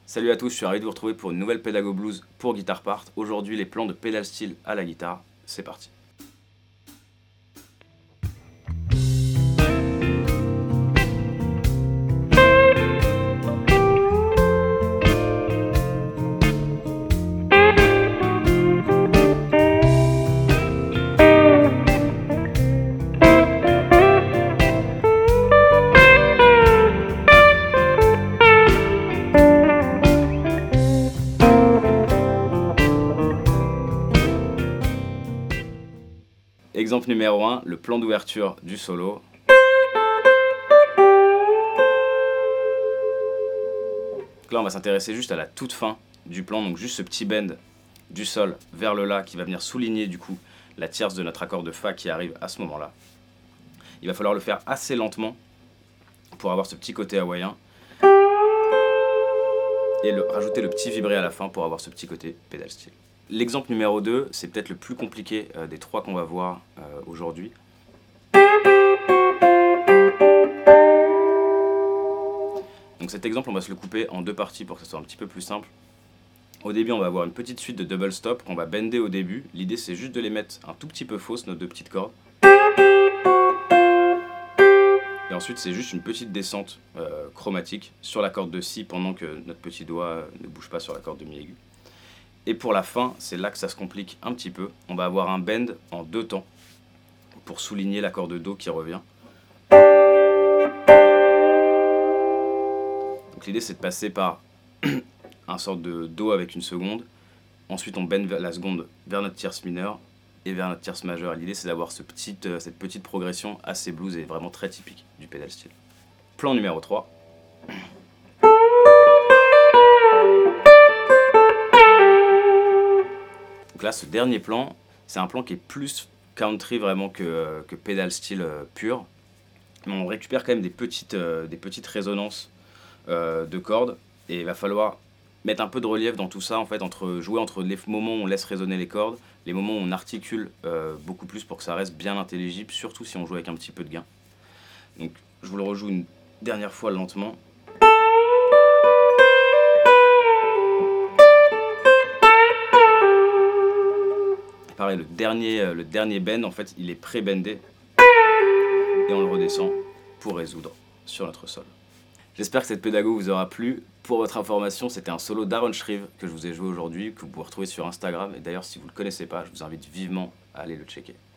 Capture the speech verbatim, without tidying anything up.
Salut à tous, je suis ravi de vous retrouver pour une nouvelle Pédago Blues pour Guitar Part. Aujourd'hui, les plans de pédale style à la guitare, c'est parti. Exemple numéro un, le plan d'ouverture du solo. Donc là, on va s'intéresser juste à la toute fin du plan, donc juste ce petit bend du sol vers le La qui va venir souligner du coup la tierce de notre accord de Fa qui arrive à ce moment-là. Il va falloir le faire assez lentement pour avoir ce petit côté hawaïen et le, rajouter le petit vibré à la fin pour avoir ce petit côté pédale style. L'exemple numéro deux, c'est peut-être le plus compliqué euh, des trois qu'on va voir euh, aujourd'hui. Donc cet exemple, on va se le couper en deux parties pour que ce soit un petit peu plus simple. Au début, on va avoir une petite suite de double stop qu'on va bender au début. L'idée, c'est juste de les mettre un tout petit peu fausses, nos deux petites cordes. Et ensuite, c'est juste une petite descente euh, chromatique sur la corde de Si pendant que notre petit doigt ne bouge pas sur la corde de Mi aigu. Et pour la fin, c'est là que ça se complique un petit peu. On va avoir un bend en deux temps pour souligner l'accord de Do qui revient. Donc l'idée, c'est de passer par un sorte de Do avec une seconde. Ensuite, on bend la seconde vers notre tierce mineure et vers notre tierce majeure. L'idée, c'est d'avoir ce petit, euh, cette petite progression assez blues et vraiment très typique du pédale style. Plan numéro trois. Donc là, ce dernier plan, c'est un plan qui est plus country vraiment que, que pédale style euh, pur. Mais on récupère quand même des petites, euh, des petites résonances euh, de cordes. Et il va falloir mettre un peu de relief dans tout ça, en fait, entre, jouer entre les moments où on laisse résonner les cordes, les moments où on articule euh, beaucoup plus pour que ça reste bien intelligible, surtout si on joue avec un petit peu de gain. Donc je vous le rejoue une dernière fois lentement. Pareil, le dernier, le dernier bend, en fait, il est pré-bendé et on le redescend pour résoudre sur notre sol. J'espère que cette pédago vous aura plu. Pour votre information, c'était un solo d'Aaron Shreve que je vous ai joué aujourd'hui, que vous pouvez retrouver sur Instagram. Et d'ailleurs, si vous ne le connaissez pas, je vous invite vivement à aller le checker.